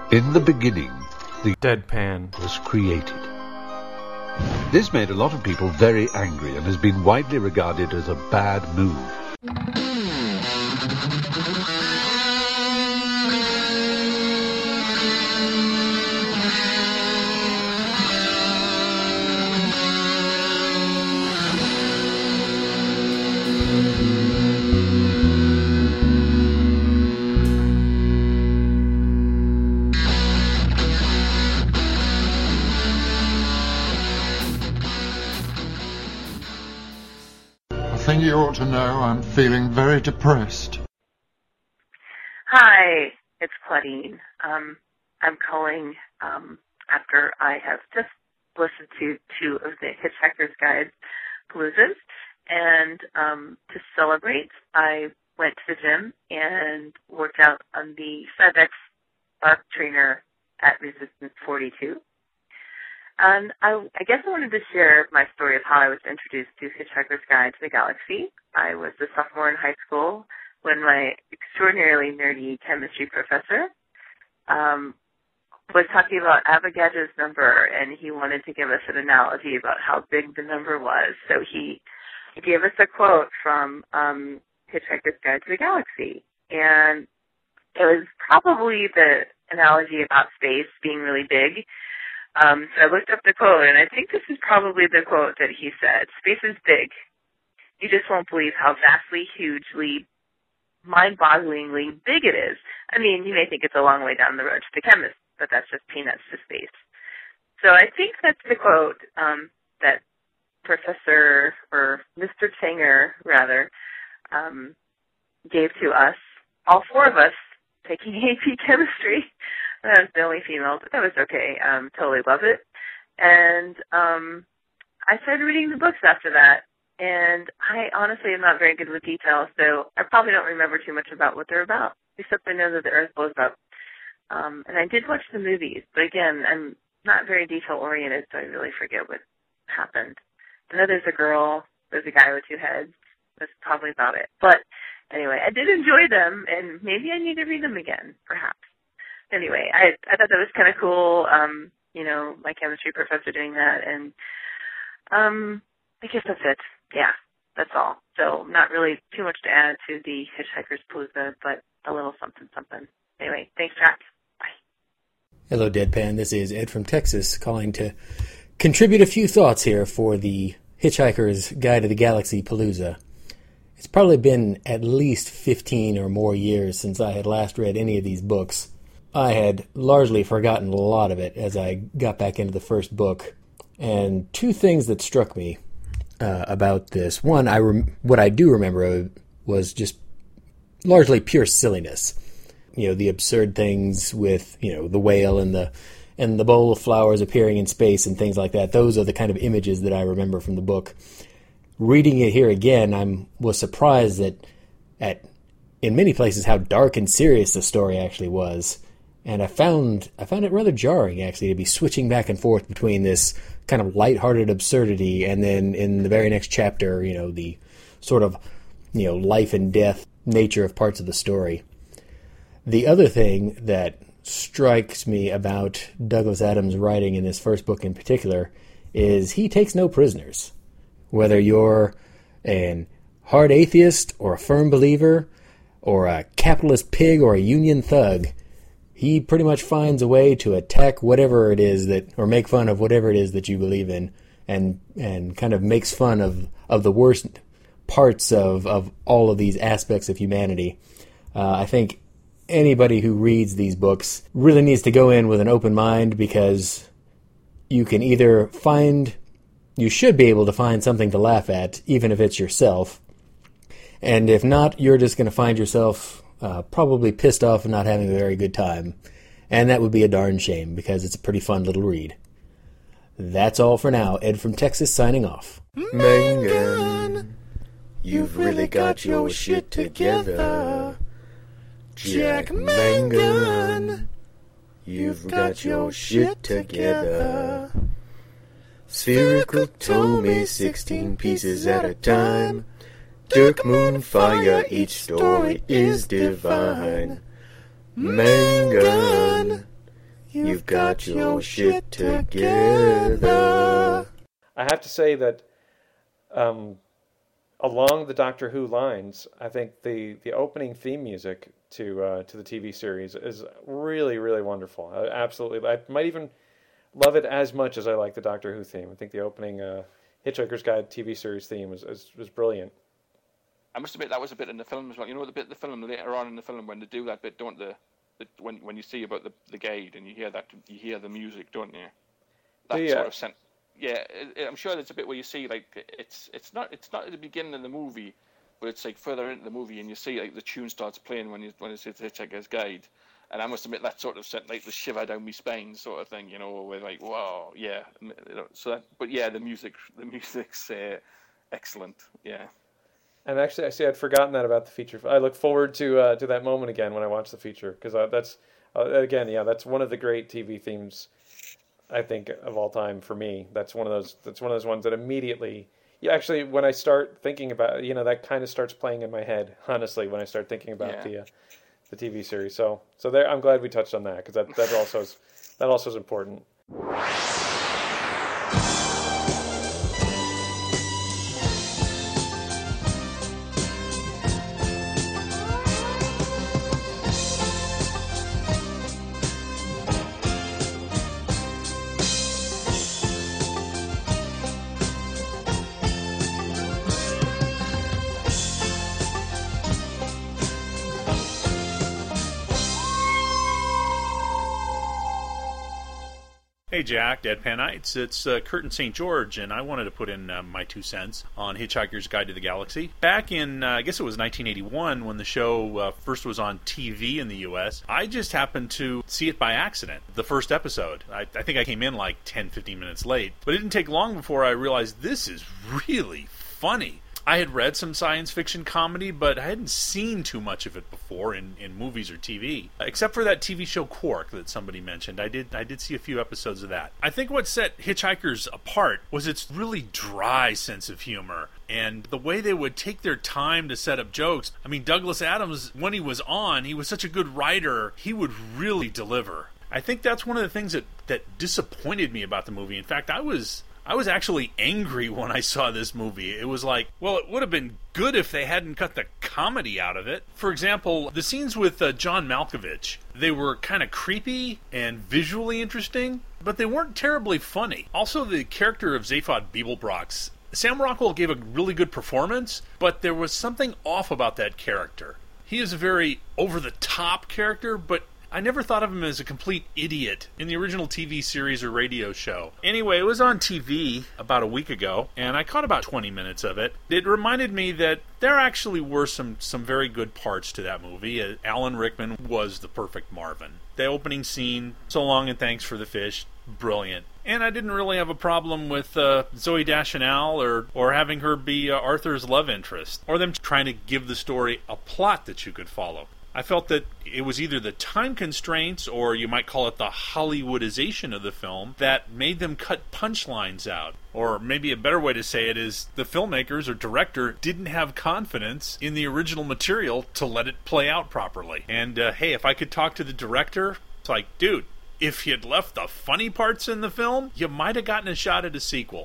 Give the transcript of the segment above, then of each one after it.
In the beginning, the Deadpan was created. This made a lot of people very angry and has been widely regarded as a bad move. I think you ought to know I'm feeling very depressed. Hi, it's Claudine. I'm calling after I have just listened to 2 of the Hitchhiker's Guide Paloozas, and to celebrate, I went to the gym and worked out on the FedEx Arc Trainer at Resistance 42. And I guess I wanted to share my story of how I was introduced to Hitchhiker's Guide to the Galaxy. I was a sophomore in high school when my extraordinarily nerdy chemistry professor was talking about Avogadro's number, and he wanted to give us an analogy about how big the number was. So he gave us a quote from Hitchhiker's Guide to the Galaxy, and it was probably the analogy about space being really big. So I looked up the quote, and I think this is probably the quote that he said. Space is big. You just won't believe how vastly, hugely, mind-bogglingly big it is. I mean, you may think it's a long way down the road to the chemist, but that's just peanuts to space. So I think that's the quote that Professor, or Mr. Tanger, rather, gave to us, all 4 of us, taking AP chemistry. I was the only female, but that was okay. Totally love it. And I started reading the books after that. And I honestly am not very good with details, so I probably don't remember too much about what they're about, except I know that the Earth blows up. And I did watch the movies, but again, I'm not very detail-oriented, so I really forget what happened. I know there's a girl, there's a guy with 2 heads. That's probably about it. But anyway, I did enjoy them, and maybe I need to read them again, perhaps. Anyway, I thought that was kind of cool, my chemistry professor doing that, and I guess that's it. Yeah, that's all. So not really too much to add to the Hitchhiker's Palooza, but a little something, something. Anyway, thanks, Jack. Bye. Hello, Deadpan. This is Ed from Texas calling to contribute a few thoughts here for the Hitchhiker's Guide to the Galaxy Palooza. It's probably been at least 15 or more years since I had last read any of these books. I had largely forgotten a lot of it as I got back into the first book. And 2 things that struck me about this. One, what I do remember was just largely pure silliness. The absurd things with, the whale and the bowl of flowers appearing in space and things like that. Those are the kind of images that I remember from the book. Reading it here again, I was surprised at in many places how dark and serious the story actually was. And I found it rather jarring, actually, to be switching back and forth between this kind of lighthearted absurdity and then in the very next chapter, the sort of, life and death nature of parts of the story. The other thing that strikes me about Douglas Adams' writing in this first book in particular is he takes no prisoners. Whether you're an hard atheist or a firm believer or a capitalist pig or a union thug, he pretty much finds a way to attack whatever it is or make fun of whatever it is that you believe in, and kind of makes fun of the worst parts of all of these aspects of humanity. I think anybody who reads these books really needs to go in with an open mind, because you can either you should be able to find something to laugh at, even if it's yourself. And if not, you're just going to find yourself probably pissed off and not having a very good time. And that would be a darn shame, because it's a pretty fun little read. That's all for now. Ed from Texas signing off. Mangan, you've really got your shit together. Jack Mangan, you've got your shit together. Spherical Tommy, 16 pieces at a time. Dirk Moonfire, each story is divine. Mangan, got your shit together. I have to say that along the Doctor Who lines, I think the opening theme music to the TV series is really, really wonderful. I might even love it as much as I like the Doctor Who theme. I think the opening Hitchhiker's Guide TV series theme was brilliant. I must admit that was a bit in the film as well. You know the bit in the film later on in the film when they do that bit, don't they? When you see about the Guide and you hear the music, don't you? That sort of sense. Yeah, I'm sure there's a bit where you see like it's not at the beginning of the movie, but it's like further into the movie, and you see like the tune starts playing when it's Hitchhiker's Guide, and I must admit that sort of sent like the shiver down my spine sort of thing, you know, where like wow, yeah. So that, but yeah, the music's excellent, yeah. And actually, I see I'd forgotten that about the feature. I look forward to that moment again when I watch the feature, because that's that's one of the great TV themes, I think, of all time for me. That's one of those ones that immediately, actually, when I start thinking about, that kind of starts playing in my head. Honestly, when I start thinking about the TV series, so there, I'm glad we touched on that, because that also is important. Hey Jack, Deadpanites, it's Curtin St. George, and I wanted to put in my 2 cents on Hitchhiker's Guide to the Galaxy. Back in, I guess it was 1981, when the show first was on TV in the U.S., I just happened to see it by accident, the first episode. I think I came in like 10-15 minutes late, but it didn't take long before I realized this is really funny. I had read some science fiction comedy, but I hadn't seen too much of it before in movies or TV. Except for that TV show Quark that somebody mentioned. I did see a few episodes of that. I think what set Hitchhikers apart was its really dry sense of humor, and the way they would take their time to set up jokes. I mean, Douglas Adams, when he was on, he was such a good writer, he would really deliver. I think that's one of the things that disappointed me about the movie. In fact, I was actually angry when I saw this movie. It was like, well, it would have been good if they hadn't cut the comedy out of it. For example, the scenes with John Malkovich, they were kind of creepy and visually interesting, but they weren't terribly funny. Also, the character of Zaphod Beeblebrox, Sam Rockwell gave a really good performance, but there was something off about that character. He is a very over-the-top character, but I never thought of him as a complete idiot in the original TV series or radio show. Anyway, it was on TV about a week ago, and I caught about 20 minutes of it. It reminded me that there actually were some very good parts to that movie. Alan Rickman was the perfect Marvin. The opening scene, "So long and thanks for the fish," brilliant. And I didn't really have a problem with Zooey Deschanel or having her be Arthur's love interest, or them trying to give the story a plot that you could follow. I felt that it was either the time constraints, or you might call it the Hollywoodization of the film, that made them cut punchlines out. Or maybe a better way to say it is the filmmakers or director didn't have confidence in the original material to let it play out properly. And hey, if I could talk to the director, it's like, dude, if you'd left the funny parts in the film, you might have gotten a shot at a sequel.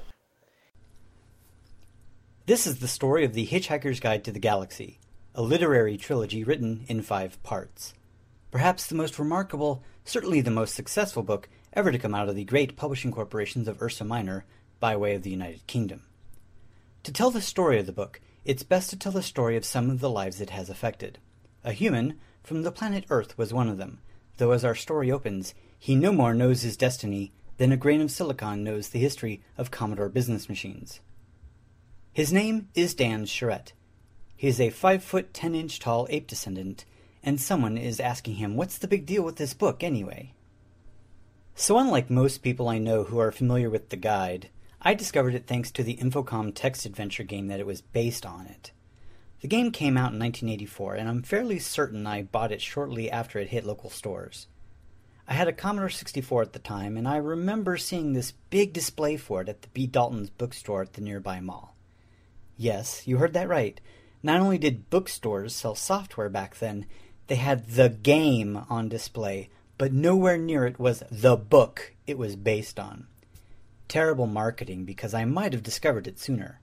This is the story of The Hitchhiker's Guide to the Galaxy, a literary trilogy written in 5 parts. Perhaps the most remarkable, certainly the most successful book ever to come out of the great publishing corporations of Ursa Minor by way of the United Kingdom. To tell the story of the book, it's best to tell the story of some of the lives it has affected. A human from the planet Earth was one of them, though as our story opens, he no more knows his destiny than a grain of silicon knows the history of Commodore business machines. His name is Dan Charette. He is a 5-foot 10-inch tall ape descendant, and someone is asking him, what's the big deal with this book anyway? So unlike most people I know who are familiar with the guide, I discovered it thanks to the Infocom text adventure game that it was based on it. The game came out in 1984, and I'm fairly certain I bought it shortly after it hit local stores. I had a Commodore 64 at the time, and I remember seeing this big display for it at the B. Dalton's bookstore at the nearby mall. Yes, you heard that right. Not only did bookstores sell software back then, they had the game on display, but nowhere near it was the book it was based on. Terrible marketing, because I might have discovered it sooner.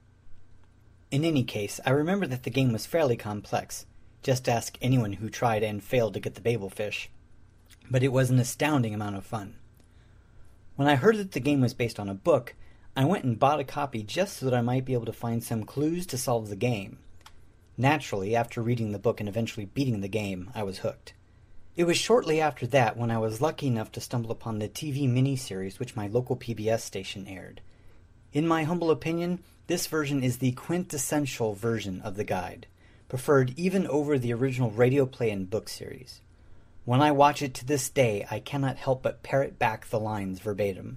In any case, I remember that the game was fairly complex. Just ask anyone who tried and failed to get the Babel fish. But it was an astounding amount of fun. When I heard that the game was based on a book, I went and bought a copy just so that I might be able to find some clues to solve the game. Naturally, after reading the book and eventually beating the game, I was hooked. It was shortly after that when I was lucky enough to stumble upon the TV miniseries which my local PBS station aired. In my humble opinion, this version is the quintessential version of the guide, preferred even over the original radio play and book series. When I watch it to this day, I cannot help but parrot back the lines verbatim.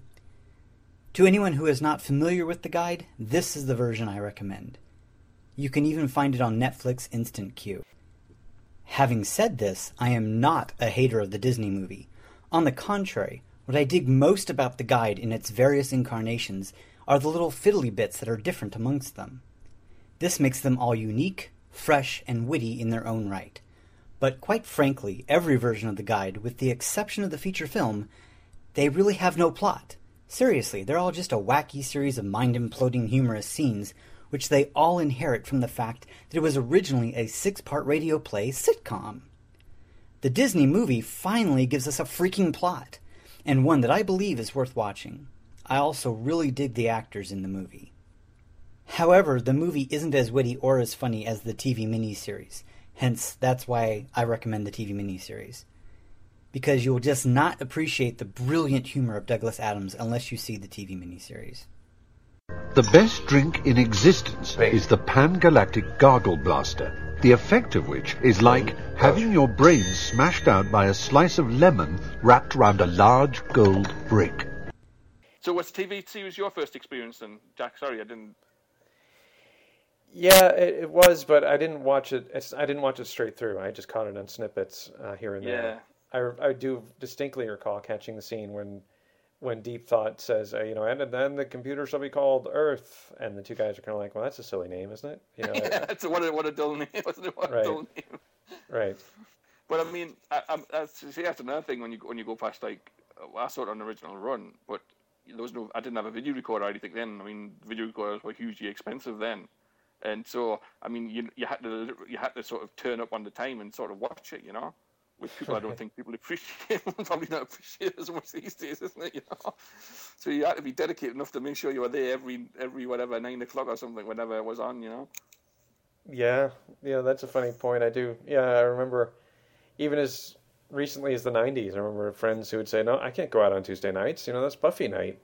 To anyone who is not familiar with the guide, this is the version I recommend. You can even find it on Netflix Instant Queue. Having said this, I am not a hater of the Disney movie. On the contrary, what I dig most about the guide in its various incarnations are the little fiddly bits that are different amongst them. This makes them all unique, fresh, and witty in their own right. But quite frankly, every version of the guide, with the exception of the feature film, they really have no plot. Seriously, they're all just a wacky series of mind-imploding humorous scenes, which they all inherit from the fact that it was originally a 6-part radio play sitcom. The Disney movie finally gives us a freaking plot, and one that I believe is worth watching. I also really dig the actors in the movie. However, the movie isn't as witty or as funny as the TV miniseries, hence that's why I recommend the TV miniseries. Because you'll just not appreciate the brilliant humor of Douglas Adams unless you see the TV miniseries. The best drink in existence is the Pan-Galactic Gargle Blaster, the effect of which is like having your brains smashed out by a slice of lemon wrapped round a large gold brick. So was TV series your first experience then, Jack? Sorry, I didn't... Yeah, it was, but I didn't watch it. I didn't watch it straight through. I just caught it on snippets here and there. I do distinctly recall catching the scene when Deep Thought says, and then the computer shall be called Earth, and the two guys are kind of like, well, that's a silly name, isn't it? What a dull name, wasn't it? What a dull name. Right. But I mean, that's another thing when you go past, like, I saw it on the original run, but I didn't have a video recorder or anything then. I mean, video recorders were hugely expensive then. And so, I mean, you had to sort of turn up on the time and sort of watch it, Which people I don't think people appreciate, probably not appreciate as much these days, isn't it? So you had to be dedicated enough to make sure you were there every whatever 9 o'clock or something, whenever it was on, Yeah, that's a funny point. I do. Yeah, I remember even as recently as the 90s. I remember friends who would say, "No, I can't go out on Tuesday nights. That's Buffy night."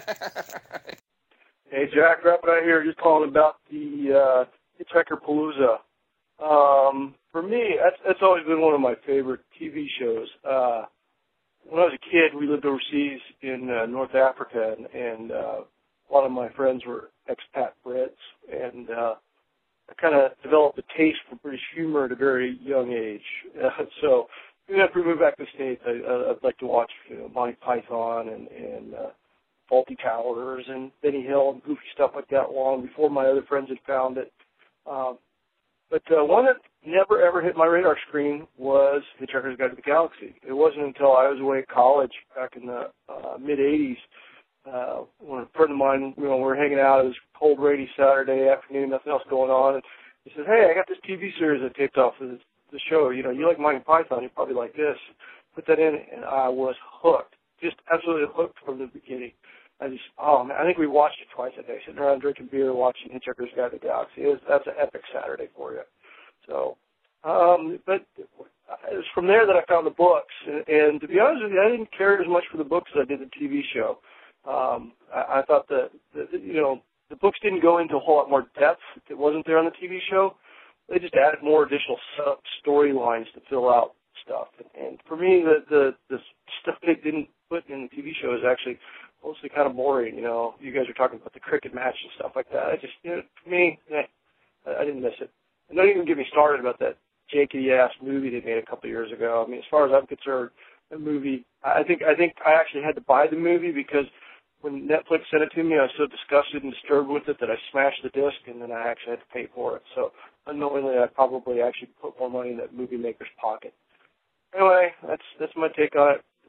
Hey, Jack, Rapid out here, just calling about the Hitchhiker Palooza. For me, that's always been one of my favorite TV shows. When I was a kid, we lived overseas in North Africa, and a lot of my friends were expat Brits, and I kind of developed a taste for British humor at a very young age. So even after we moved back to the States, I'd like to watch Monty Python and Fawlty Towers and Benny Hill and goofy stuff like that long before my other friends had found it. But one that never ever hit my radar screen was Hitchhiker's Guide to the Galaxy. It wasn't until I was away at college back in the mid-'80s when a friend of mine, we were hanging out. It was a cold, rainy Saturday afternoon, nothing else going on. And he said, "Hey, I got this TV series I taped off of the show. You like Monty Python, you probably like this. Put that in," and I was hooked, just absolutely hooked from the beginning. I think we watched it twice a day, sitting around drinking beer, watching Hitchhiker's Guide to the Galaxy. That's an epic Saturday for you. So, but it was from there that I found the books. And to be honest with you, I didn't care as much for the books as I did the TV show. I thought the books didn't go into a whole lot more depth that wasn't there on the TV show. They just added more additional storylines to fill out stuff. And for me, the stuff they didn't put in the TV show is actually mostly kind of boring. You guys are talking about the cricket match and stuff like that. I just, for me, I didn't miss it. And don't even get me started about that janky-ass movie they made a couple of years ago. I mean, as far as I'm concerned, the movie, I think I actually had to buy the movie because when Netflix sent it to me, I was so disgusted and disturbed with it that I smashed the disc, and then I actually had to pay for it. So unknowingly, I probably actually put more money in that movie maker's pocket. Anyway, that's my take on it.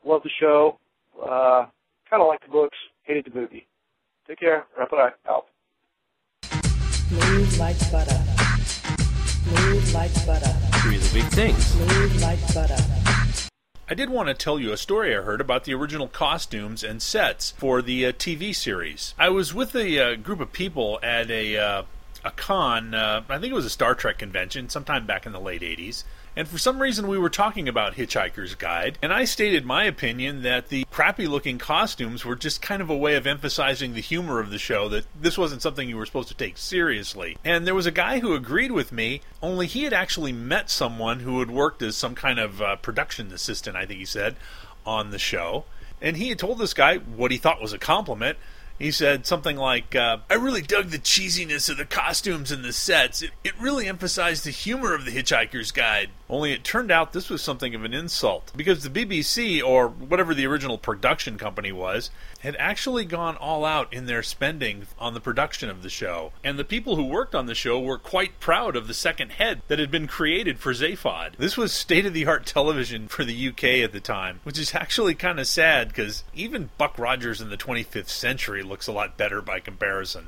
love the show. Kind of like the books, hated the movie. Take care. Rapid out. Smooth like butter. Smooth like butter. Three of the big things. Smooth like butter. I did want to tell you a story I heard about the original costumes and sets for the TV series. I was with a group of people at a con, I think it was a Star Trek convention, sometime back in the late 80s. And for some reason we were talking about Hitchhiker's Guide, and I stated my opinion that the crappy-looking costumes were just kind of a way of emphasizing the humor of the show, that this wasn't something you were supposed to take seriously. And there was a guy who agreed with me, only he had actually met someone who had worked as some kind of production assistant, I think he said, on the show. And he had told this guy what he thought was a compliment. He said something like, I really dug the cheesiness of the costumes and the sets. It really emphasized the humor of the Hitchhiker's Guide. Only it turned out this was something of an insult, because the BBC, or whatever the original production company was, had actually gone all out in their spending on the production of the show. And the people who worked on the show were quite proud of the second head that had been created for Zaphod. This was state-of-the-art television for the UK at the time, which is actually kind of sad, because even Buck Rogers in the 25th century looks a lot better by comparison.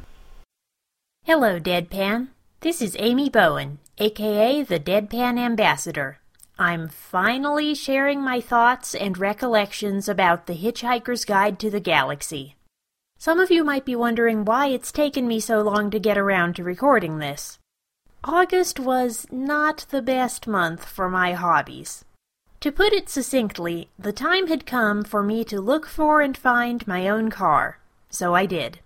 Hello, Deadpan. This is Amy Bowen, aka the Deadpan Ambassador. I'm finally sharing my thoughts and recollections about The Hitchhiker's Guide to the Galaxy. Some of you might be wondering why it's taken me so long to get around to recording this. August was not the best month for my hobbies. To put it succinctly, the time had come for me to look for and find my own car. So I did.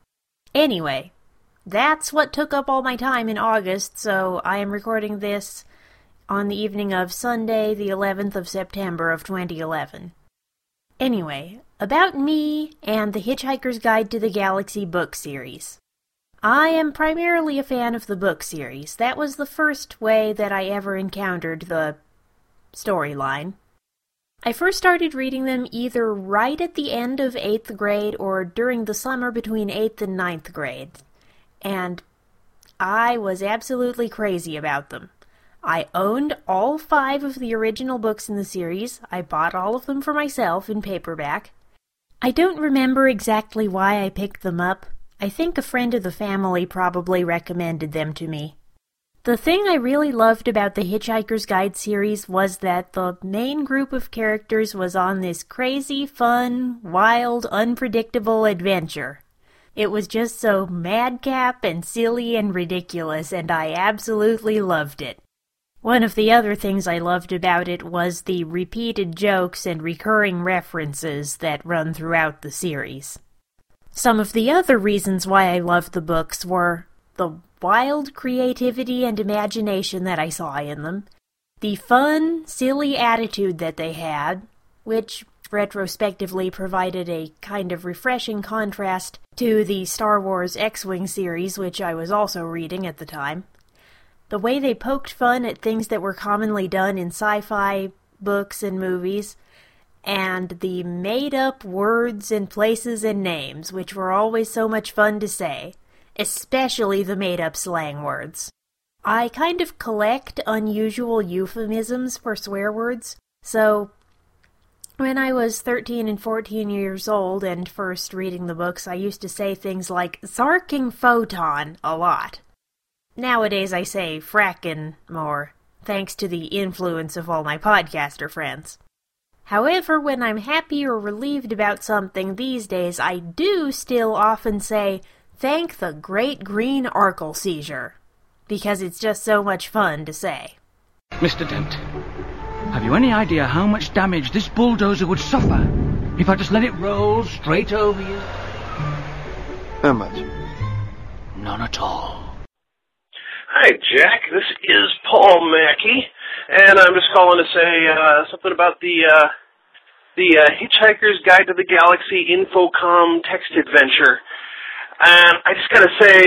Anyway, that's what took up all my time in August, so I am recording this on the evening of Sunday, the 11th of September of 2011. Anyway, about me and the Hitchhiker's Guide to the Galaxy book series. I am primarily a fan of the book series. That was the first way that I ever encountered the storyline. I first started reading them either right at the end of 8th grade or during the summer between 8th and 9th grade, and I was absolutely crazy about them. I owned all 5 of the original books in the series. I bought all of them for myself in paperback. I don't remember exactly why I picked them up. I think a friend of the family probably recommended them to me. The thing I really loved about the Hitchhiker's Guide series was that the main group of characters was on this crazy, fun, wild, unpredictable adventure. It was just so madcap and silly and ridiculous, and I absolutely loved it. One of the other things I loved about it was the repeated jokes and recurring references that run throughout the series. Some of the other reasons why I loved the books were the wild creativity and imagination that I saw in them, the fun, silly attitude that they had, which retrospectively provided a kind of refreshing contrast to the Star Wars X-Wing series, which I was also reading at the time, the way they poked fun at things that were commonly done in sci-fi books and movies, and the made-up words and places and names, which were always so much fun to say. Especially the made-up slang words. I kind of collect unusual euphemisms for swear words, so when I was 13 and 14 years old and first reading the books, I used to say things like "zarking photon" a lot. Nowadays I say "frackin" more, thanks to the influence of all my podcaster friends. However, when I'm happy or relieved about something these days, I do still often say, "Thank the great green Arkle seizure," because it's just so much fun to say. Mr. Dent, have you any idea how much damage this bulldozer would suffer if I just let it roll straight over you? How much? None at all. Hi, Jack. This is Paul Mackey, and I'm just calling to say something about the Hitchhiker's Guide to the Galaxy Infocom text adventure. And I just gotta say,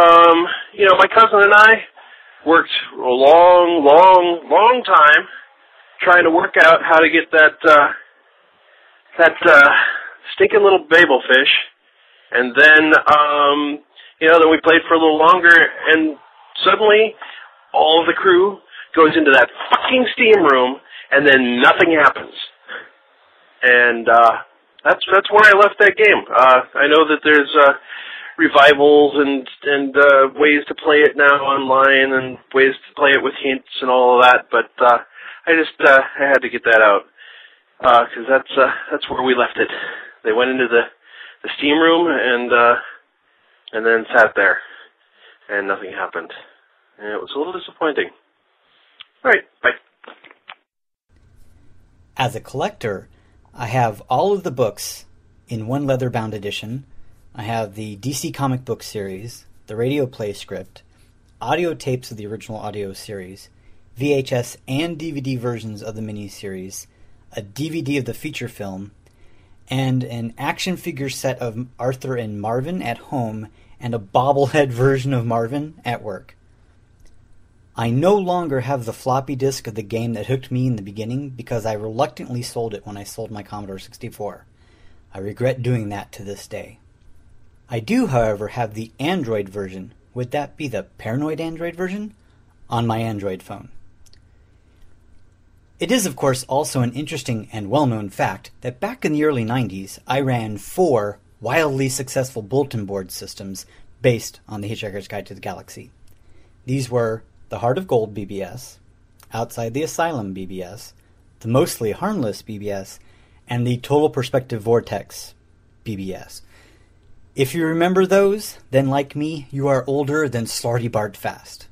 my cousin and I worked a long time trying to work out how to get that stinking little Babel fish. And then, then we played for a little longer, and suddenly all of the crew goes into that fucking steam room, and then nothing happens. and that's where I left that game. I know that there's revivals and ways to play it now online and ways to play it with hints and all of that, but I had to get that out because that's where we left it. They went into the steam room and then sat there, and nothing happened, and it was a little disappointing. All right, bye. As a collector, I have all of the books in one leather-bound edition. I have the DC comic book series, the radio play script, audio tapes of the original audio series, VHS and DVD versions of the miniseries, a DVD of the feature film, and an action figure set of Arthur and Marvin at home, and a bobblehead version of Marvin at work. I no longer have the floppy disk of the game that hooked me in the beginning because I reluctantly sold it when I sold my Commodore 64. I regret doing that to this day. I do, however, have the Android version, would that be the Paranoid Android version, on my Android phone. It is, of course, also an interesting and well-known fact that back in the early 90s, I ran 4 wildly successful bulletin board systems based on the Hitchhiker's Guide to the Galaxy. These were the Heart of Gold BBS, Outside the Asylum BBS, the Mostly Harmless BBS, and the Total Perspective Vortex BBS. If you remember those, then like me, you are older than Slarty Bart Fast.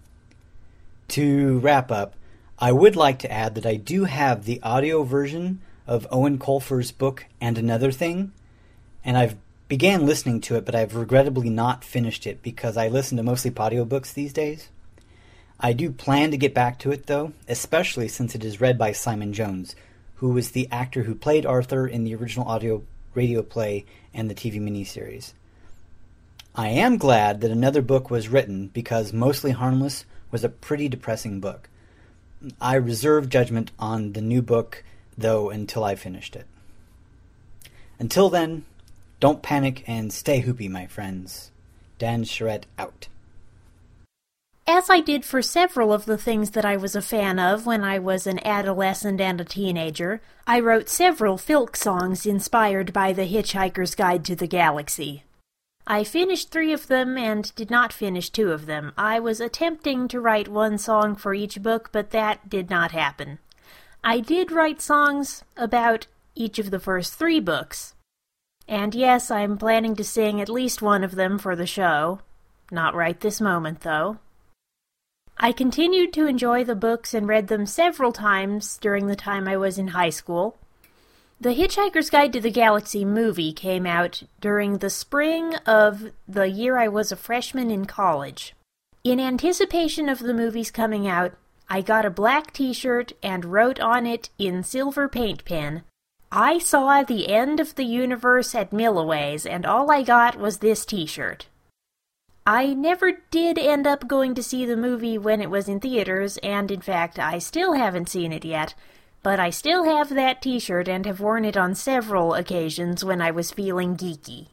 To wrap up, I would like to add that I do have the audio version of Owen Colfer's book And Another Thing, and I've began listening to it, but I've regrettably not finished it because I listen to mostly audiobooks these days. I do plan to get back to it, though, especially since it is read by Simon Jones, who was the actor who played Arthur in the original audio radio play and the TV miniseries. I am glad that another book was written because Mostly Harmless was a pretty depressing book. I reserve judgment on the new book, though, until I finished it. Until then, don't panic and stay hoopy, my friends. Dan Charette out. As I did for several of the things that I was a fan of when I was an adolescent and a teenager, I wrote several filk songs inspired by The Hitchhiker's Guide to the Galaxy. I finished 3 of them and did not finish 2 of them. I was attempting to write 1 song for each book, but that did not happen. I did write songs about each of the first 3 books. And yes, I'm planning to sing at least one of them for the show. Not right this moment, though. I continued to enjoy the books and read them several times during the time I was in high school. The Hitchhiker's Guide to the Galaxy movie came out during the spring of the year I was a freshman in college. In anticipation of the movie's coming out, I got a black t-shirt and wrote on it in silver paint pen, "I saw the end of the universe at Milliways, and all I got was this t-shirt." I never did end up going to see the movie when it was in theaters, and in fact, I still haven't seen it yet, but I still have that t-shirt and have worn it on several occasions when I was feeling geeky.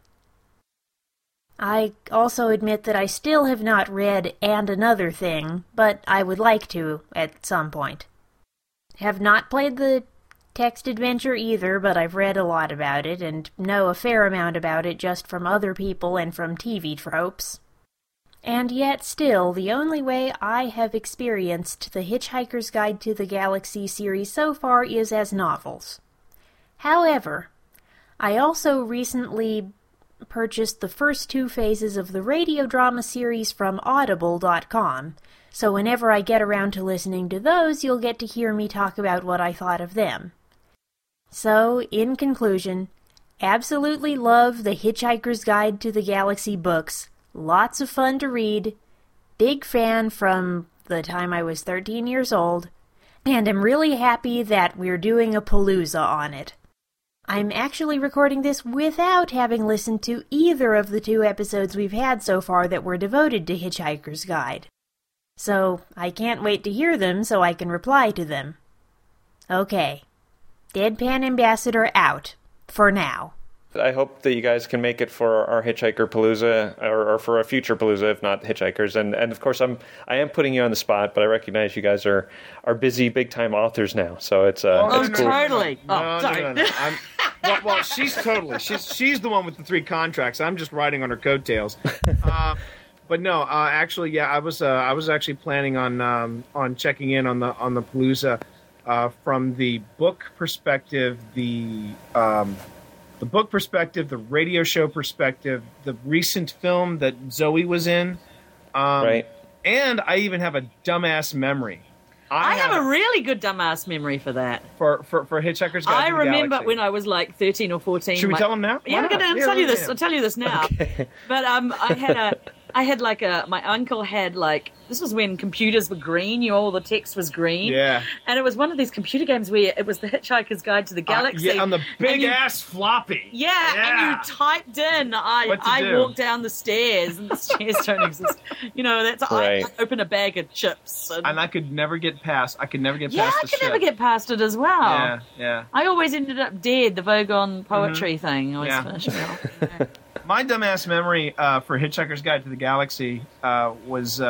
I also admit that I still have not read And Another Thing, but I would like to at some point. Have not played the text adventure either, but I've read a lot about it and know a fair amount about it just from other people and from TV tropes. And yet still, the only way I have experienced the Hitchhiker's Guide to the Galaxy series so far is as novels. However, I also recently purchased the first 2 phases of the radio drama series from Audible.com, so whenever I get around to listening to those, you'll get to hear me talk about what I thought of them. So, in conclusion, absolutely love the Hitchhiker's Guide to the Galaxy books. Lots of fun to read, big fan from the time I was 13 years old, and I'm really happy that we're doing a Palooza on it. I'm actually recording this without having listened to either of the 2 episodes we've had so far that were devoted to Hitchhiker's Guide. So I can't wait to hear them so I can reply to them. Okay. Deadpan Ambassador out. For now. I hope that you guys can make it for our Hitchhiker Palooza, or for a future Palooza, if not Hitchhikers. And of course, I am putting you on the spot, but I recognize you guys are busy, big time authors now. So it's it's cool. Totally. No. Well, she's totally. She's the one with the 3 contracts. I'm just riding on her coattails. But no, actually, yeah, I was actually planning on checking in on the Palooza from the book perspective, the book perspective, the radio show perspective, the recent film that Zoe was in, right? And I even have a dumbass memory. I have a really good dumbass memory for that. For Hitchhiker's Guide to the Galaxy. I remember when I was like 13 or 14. Should we tell them now? Yeah, I'm going to tell you this. I'll tell you this now. Okay. But I had like my uncle had like, this was when computers were green, all the text was green. Yeah. And it was one of these computer games where it was the Hitchhiker's Guide to the Galaxy. Yeah, on the big ass floppy. Yeah, and you typed in, I walk down the stairs, and the stairs don't exist. That's, right. I open a bag of chips. And I could never get past, past the I could never get past it as well. Yeah. I always ended up dead, the Vogon poetry thing. I always finished it off. Yeah. My dumbass memory for Hitchhiker's Guide to the Galaxy was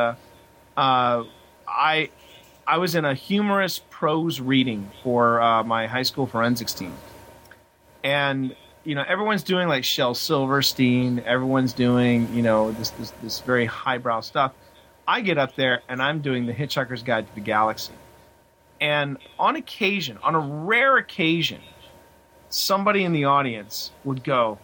I was in a humorous prose reading for my high school forensics team, and everyone's doing like Shel Silverstein, everyone's doing this very highbrow stuff. I get up there and I'm doing the Hitchhiker's Guide to the Galaxy, and on a rare occasion, somebody in the audience would go.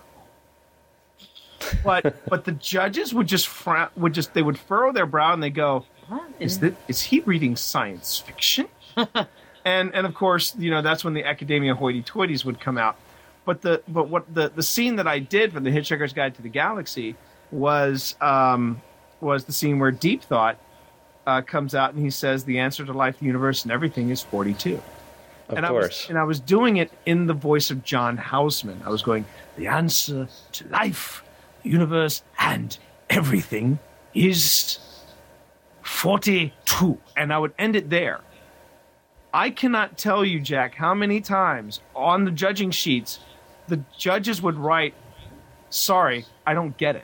But the judges would just they would furrow their brow and they go, is he reading science fiction? and of course, that's when the Academia hoity-toities would come out. But the scene that I did for the Hitchhiker's Guide to the Galaxy was the scene where Deep Thought comes out and he says the answer to life, the universe, and everything is 42. Of course. I was doing it in the voice of John Houseman. I was going, the answer to life, universe, and everything is 42. And I would end it there. I cannot tell you, Jack, how many times on the judging sheets the judges would write, sorry, I don't get it.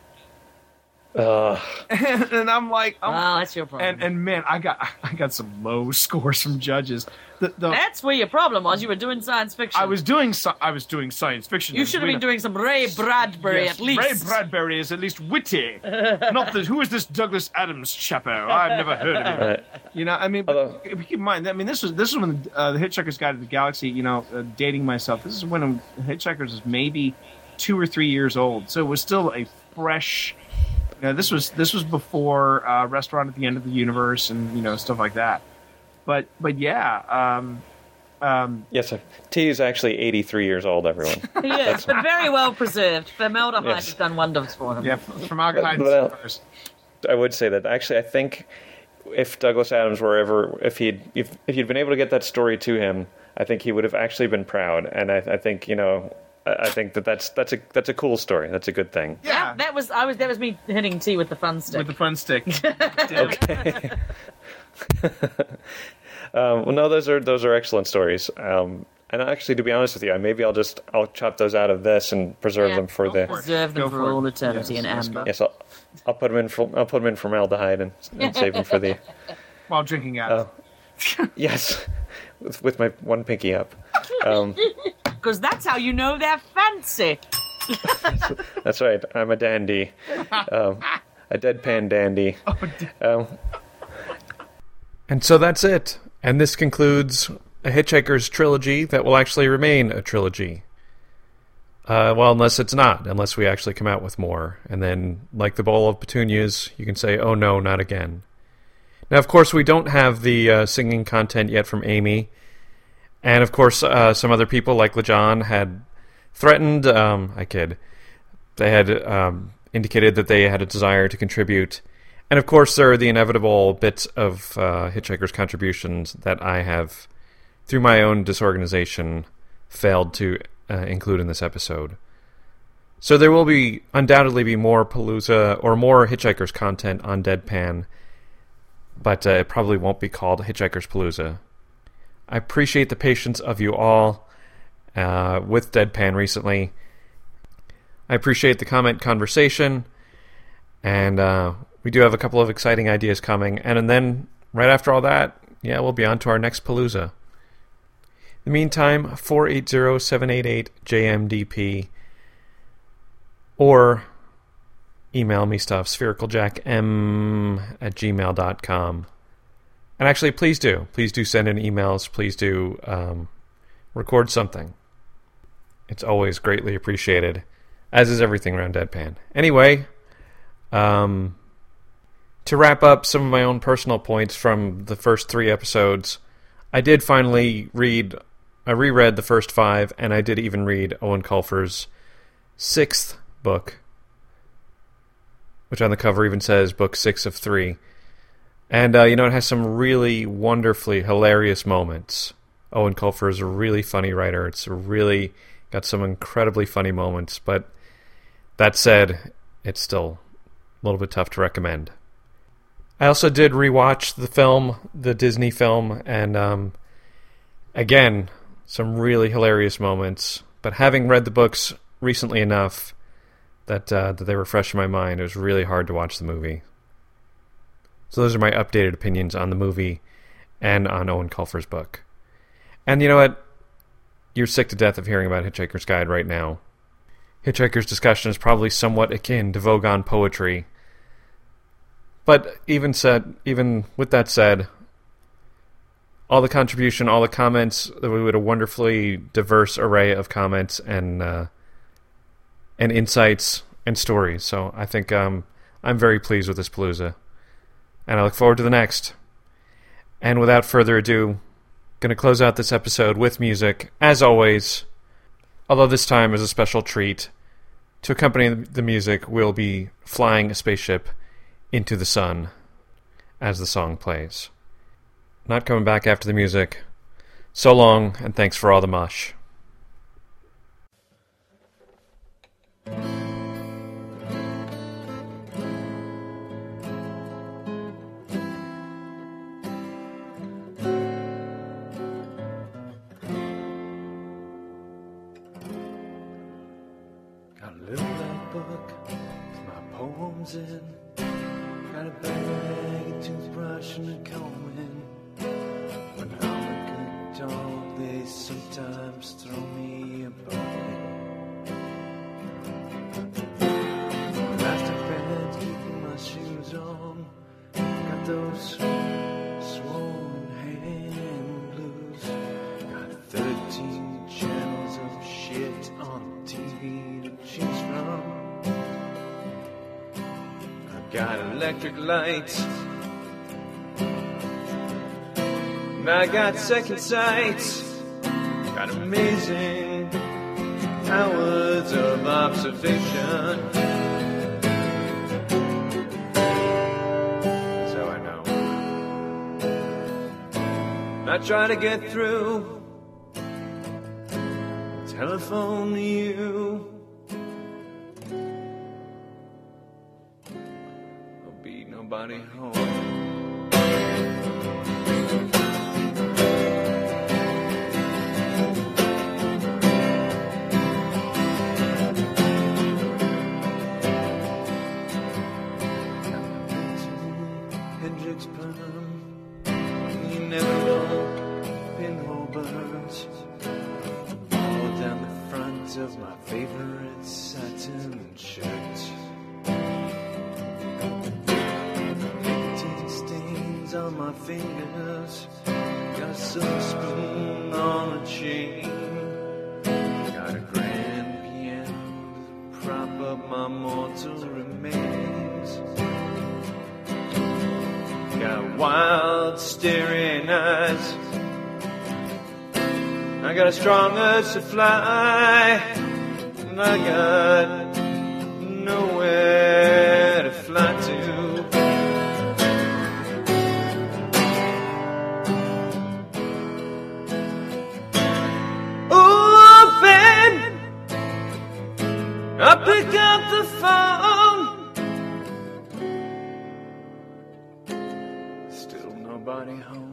And I'm like, that's your problem. And man, I got some low scores from judges. That's where your problem was. You were doing science fiction. I was doing science fiction. You should have been doing some Ray Bradbury at least. Ray Bradbury is at least witty. Who is this Douglas Adams chapo? I've never heard of him. Right. But keep in mind. This was when the Hitchhiker's Guide to the Galaxy. Dating myself. This is when Hitchhikers was maybe 2 or 3 years old, so it was still a fresh. This was before Restaurant at the End of the Universe and stuff like that. But yeah. Yes, sir. T is actually 83 years old, everyone. Yes, but very well preserved. Formaldehyde has done wonders for him. Yeah, formaldehyde is I would say that. Actually, I think if Douglas Adams if he'd been able to get that story to him, I think he would have actually been proud. And I think, I think that's a cool story. That's a good thing. Yeah, that was me hitting T with the fun stick. With the fun stick. Okay. Well, no, those are excellent stories. And actually, to be honest with you, maybe I'll chop those out of this and preserve them for preserve them for all eternity in amber. Yes, I'll put them in formaldehyde and save them for the while drinking out. Yes, with my one pinky up. Because that's how you know they're fancy. That's right. I'm a dandy. A deadpan dandy. And so that's it. And this concludes a Hitchhiker's trilogy that will actually remain a trilogy. Unless it's not. Unless we actually come out with more. And then, like the bowl of petunias, you can say, oh no, not again. Now, of course, we don't have the singing content yet from Amy. And, of course, some other people, like LeJohn, had threatened, I kid, they had indicated that they had a desire to contribute. And, of course, there are the inevitable bits of Hitchhiker's contributions that I have, through my own disorganization, failed to include in this episode. So there will undoubtedly be more Palooza, or more Hitchhiker's content on Deadpan, but it probably won't be called Hitchhiker's Palooza. I appreciate the patience of you all with Deadpan recently, I appreciate the comment conversation, and we do have a couple of exciting ideas coming. And then, right after all that, we'll be on to our next Palooza. In the meantime, 480-788-JMDP, or email me stuff, sphericaljackm@gmail.com. And actually, please do send in emails. Please do record something. It's always greatly appreciated, as is everything around Deadpan. Anyway, to wrap up some of my own personal points from the first 3 episodes, I did finally reread the first 5, and I did even read Owen Colfer's 6th book, which on the cover even says book 6 of 3. And, it has some really wonderfully hilarious moments. Owen Colfer is a really funny writer. It's really got some incredibly funny moments, but that said, it's still a little bit tough to recommend. I also did rewatch the Disney film, and again, some really hilarious moments. But having read the books recently enough that they were fresh in my mind, it was really hard to watch the movie. So those are my updated opinions on the movie and on Owen Colfer's book. And you know what? You're sick to death of hearing about Hitchhiker's Guide right now. Hitchhiker's discussion is probably somewhat akin to Vogon poetry. But even with that said, all the contribution, all the comments, we had a wonderfully diverse array of comments and insights and stories. So I think I'm very pleased with this Palooza. And I look forward to the next. And without further ado, going to close out this episode with music, as always. Although this time is a special treat. To accompany the music, we'll be flying a spaceship into the sun as the song plays. Not coming back after the music. So long, and thanks for all the mush. In. Got a bag, a toothbrush, and a comb in. When I'm a good dog, they sometimes throw me a bone. After bed, keeping my shoes on. Got those swollen hand blues. Got 13 channels of shit on TV to choose from. Got electric lights, and I got second sights. Got amazing powers of observation. So I know. I try to get through, telephone to you. Nobody home. Hendrix Perm, you never know pinhole burns all down the front of my favorite satin shirt. On my fingers, got a silver spoon on a chain, got a grand piano to prop up my mortal remains, got wild staring eyes, I got a strong urge to fly, and I got nowhere to fly to. I pick up the phone, still nobody home.